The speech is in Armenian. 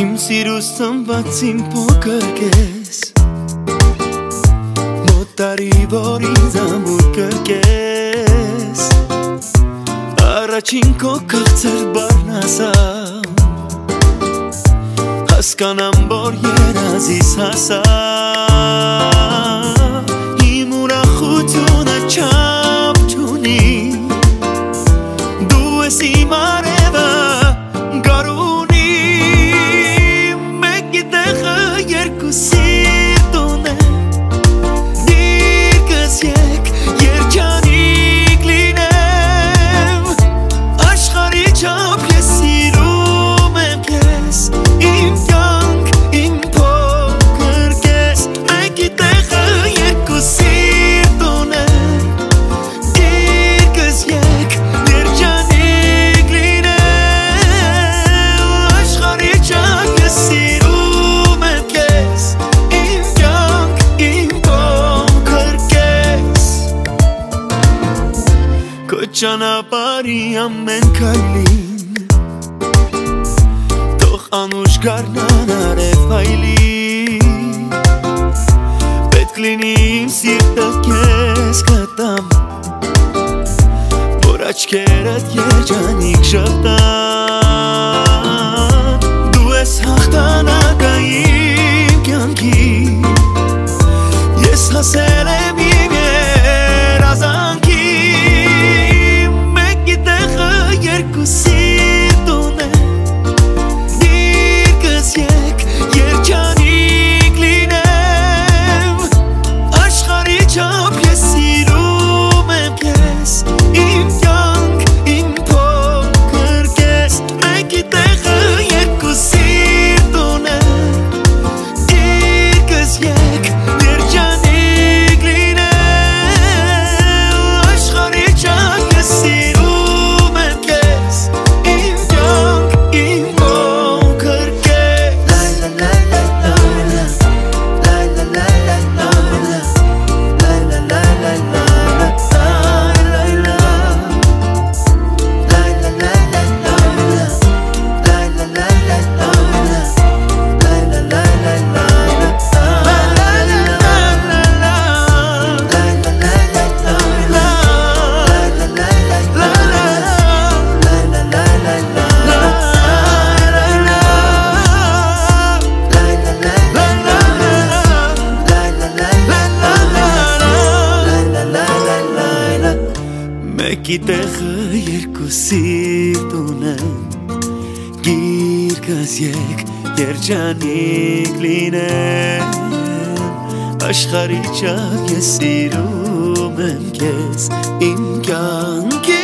Սիրուստն բացին փոքր կես Մոտարի որ ինձ ամուր կրկես Առաջին քո կղծր բարնասա Հասկանամ որ երազիս հասա Իմ ուրախությունը չափ չունի Դու ես իմ արևը Ճանապարհի ամեն քայլին Թող անուշ գարնան արև հայլի Պետք լինի իմ սիրտը քեզ կտամ Որ աչքերդ երջանիկ շղթան Դու ես հաղթանակը իմ կյանքի Ես հասել եմ իմ երազանքի Երկուսիդ ունեն Դիրկս եկ երջանիկ լինեմ Աշխարհի չափ ես սիրում եմ քեզ Իմ կյանք, իմ փոքր կես Մեկի տեղը երկուսիդ ունեն Դիրկս եկ երջանիկ լինեմ Աշխարհի չափ ես սիրում Մեկի տեղը երկուսիդ ունեն Գիրկս եկ երջանիկ լինեմ Աշխարհի չափ ես սիրում եմ քեզ Իմ կյանքի